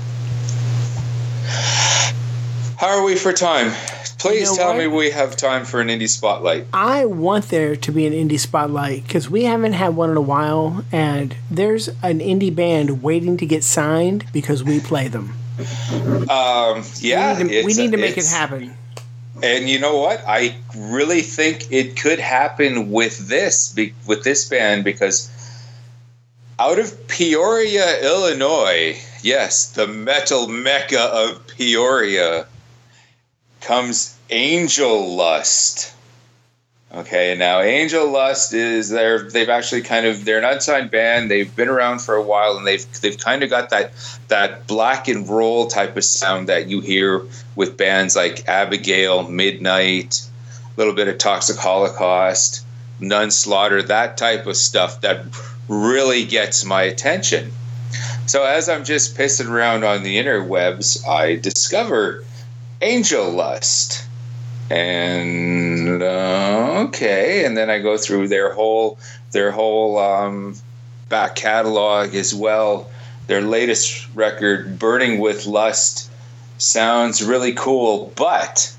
How are we for time? Please tell me we have time for an indie spotlight. I want there to be an indie spotlight because we haven't had one in a while, and there's an indie band waiting to get signed because we play them. Yeah. We need to make it happen. And you know what? I really think it could happen with this band, because out of Peoria, Illinois, yes, the metal mecca of Peoria, comes Angel Lust. Okay, now Angel Lust is they've actually they're an unsigned band. They've been around for a while, and they've kind of got that black and roll type of sound that you hear with bands like Abigail, Midnight, a little bit of Toxic Holocaust, Nun Slaughter, that type of stuff that really gets my attention. So as I'm just pissing around on the interwebs, I discover Angel Lust. And okay, and then I go through their whole back catalog as well. Their latest record, Burning with Lust, sounds really cool, but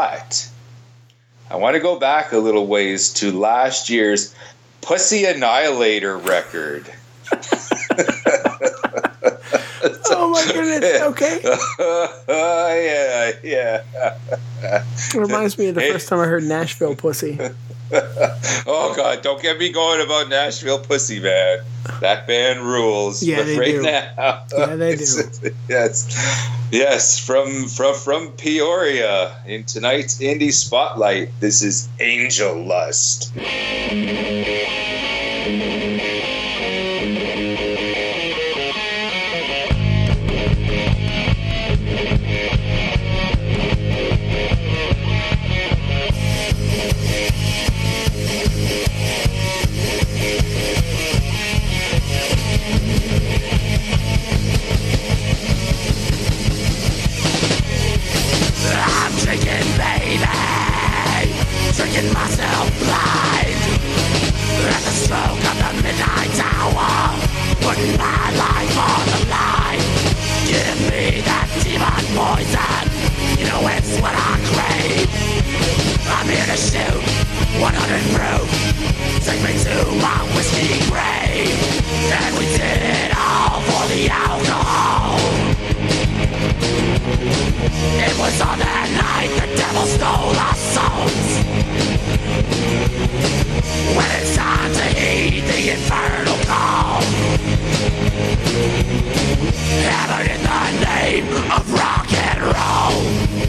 I want to go back a little ways to last year's Pussy Annihilator record. Oh my goodness! Okay. Yeah. It reminds me of the first time I heard Nashville Pussy. Oh God! Don't get me going about Nashville Pussy, man. That band rules. Yeah, they do. Now, yeah, they do. Yes. From Peoria in tonight's Indie Spotlight. This is Angel Lust. Drinking myself blind at the stroke of the midnight hour, putting my life on the line. Give me that demon poison, you know it's what I crave. I'm here to shoot 100 proof, take me to my whiskey grave. And we did it all for the alcohol. It was on that night the devil stole our souls. When it's time to heed the infernal call, hammered in the name of rock and roll.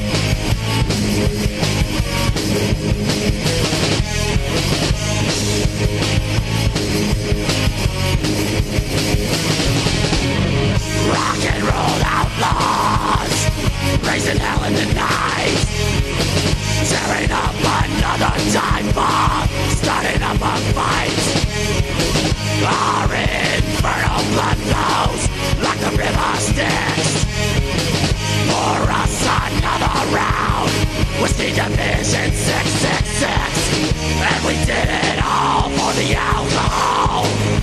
Rock and roll outlaws, raising hell in the night, tearing up another time bomb, starting up a fight. Our infernal blood flows like the river Styx. For us another round, Whiskey Division 666, and we did it all for the alcohol.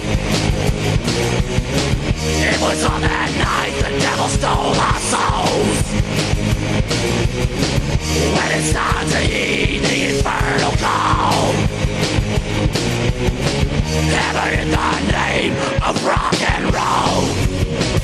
It was on that night the devil stole our souls. When it's time to heed the infernal call, hammered in the name of rock and roll.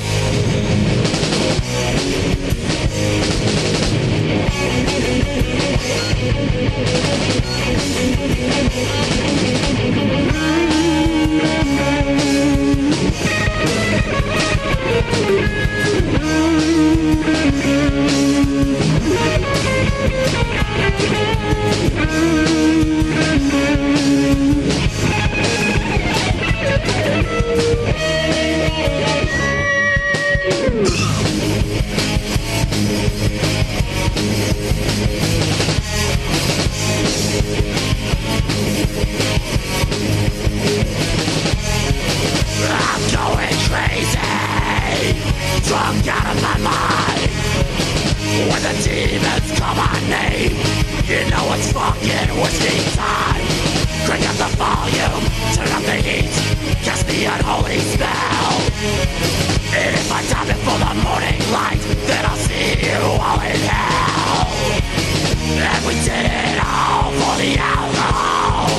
I'm going crazy, drunk out of my mind. When the demons call my name, you know it's fucking whiskey time. Crank up the volume, turn up the heat, cast the unholy spell. And if I die before the morning light, then I'll see you all in hell. And we did it all for the alcohol.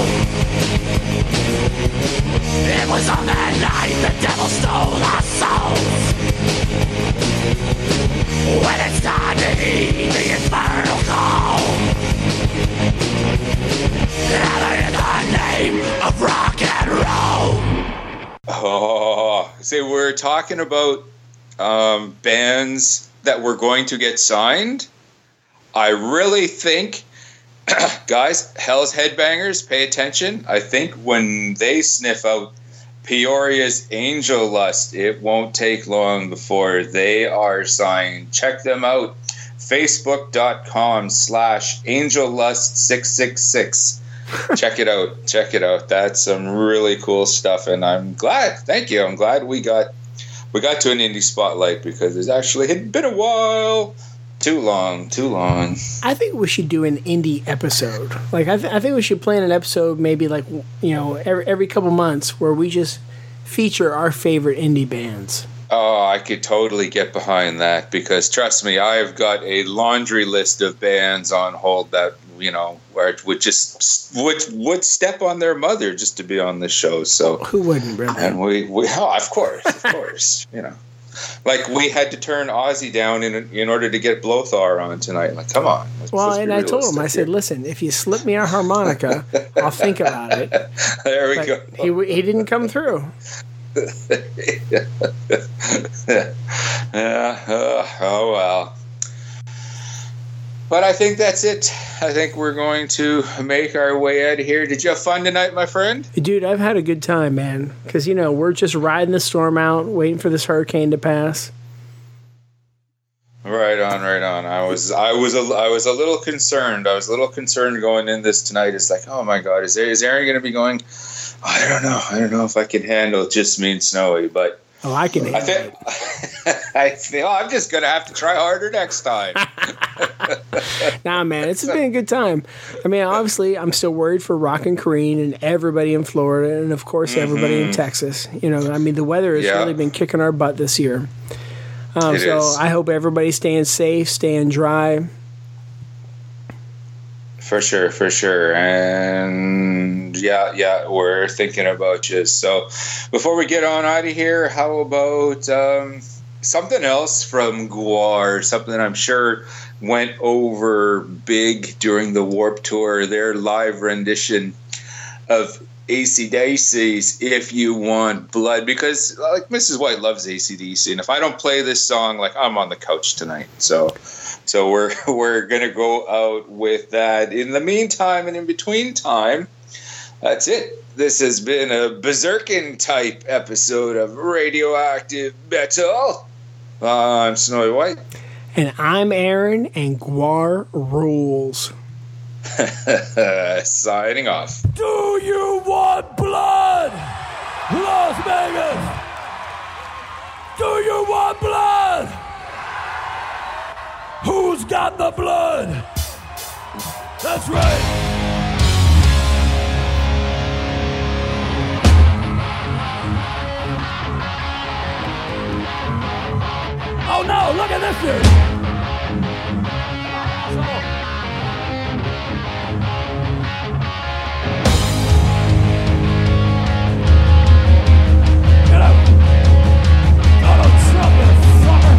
It was on that night the devil stole our souls. When it's time to heed the infernal call, gather in the name of rock and roll. Oh, see, we're talking about bands that were going to get signed. I really think, guys, Hell's Headbangers, pay attention. I think when they sniff out Peoria's Angel Lust, it won't take long before they are signed. Check them out. Facebook.com/AngelLust666. Check it out. Check it out. That's some really cool stuff. And I'm glad. Thank you. I'm glad we got to an indie spotlight, because it's actually had been a while. Too long. I think we should do an indie episode. Like, I think we should plan an episode, maybe like, every couple months, where we just feature our favorite indie bands. Oh, I could totally get behind that, because trust me, I've got a laundry list of bands on hold that, where it would would step on their mother just to be on the show. So who wouldn't, really? And we of course, Like, we had to turn Ozzy down in order to get Blothar on tonight. Like, come on. Well, and I told him, I said, listen, if you slip me a harmonica, I'll think about it. There we go. He didn't come through. Oh, well. But I think that's it. I think we're going to make our way out of here. Did you have fun tonight, my friend? Dude, I've had a good time, man. Because, we're just riding the storm out, waiting for this hurricane to pass. Right on. I was a little concerned. I was a little concerned going in this tonight. It's like, oh my God, is Aaron going to be going? I don't know if I can handle just me and Snowy, but I can handle it. I feel I'm just going to have to try harder next time. Nah, man, it's been a good time. I mean, obviously, I'm still worried for Rock and Corrine and everybody in Florida, and of course, everybody in Texas. The weather has really been kicking our butt this year. I hope everybody's staying safe, staying dry. For sure. And yeah, we're thinking about you. So before we get on out of here, how about something else from Gwar, something I'm sure went over big during the Warped Tour, their live rendition of AC/DC's If You Want Blood, because like Mrs. White loves AC/DC, and if I don't play this song, like, I'm on the couch tonight. So we're gonna go out with that. In the meantime and in between time, that's it. This has been a berserkin type episode of Radioactive Metal. I'm Snowy White. And I'm Aaron, and Gwar rules. Signing off. Do you want blood? Las Vegas! Do you want blood? Who's got the blood? That's right. Oh no, look at this dude! Get up! Donald Trump, you fucker!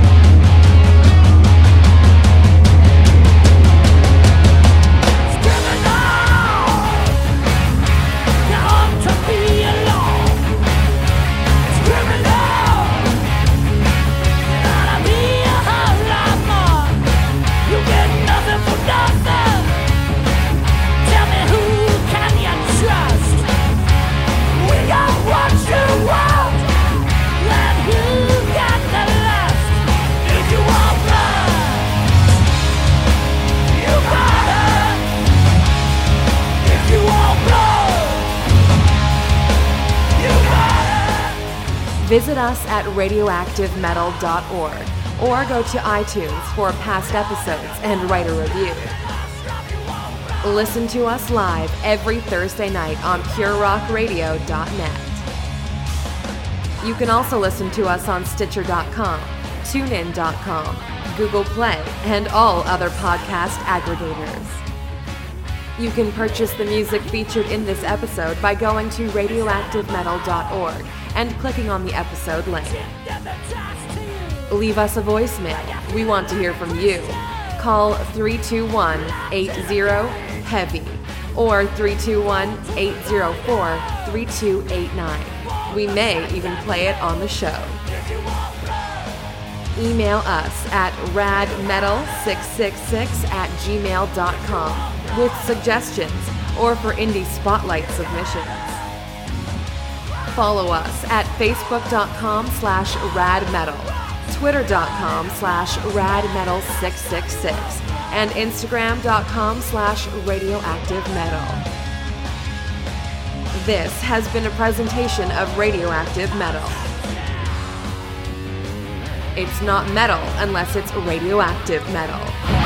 Visit us at radioactivemetal.org or go to iTunes for past episodes and write a review. Listen to us live every Thursday night on PureRockRadio.net. You can also listen to us on Stitcher.com, TuneIn.com, Google Play, and all other podcast aggregators. You can purchase the music featured in this episode by going to radioactivemetal.org and clicking on the episode link. Leave us a voicemail. We want to hear from you. Call 321-80-HEAVY or 321-804-3289. We may even play it on the show. Email us at radmetal666@gmail.com with suggestions or for indie spotlight submissions. Follow us at facebook.com/radmetal, twitter.com/radmetal666, and instagram.com/radioactivemetal. This has been a presentation of Radioactive Metal. It's not metal unless it's radioactive metal.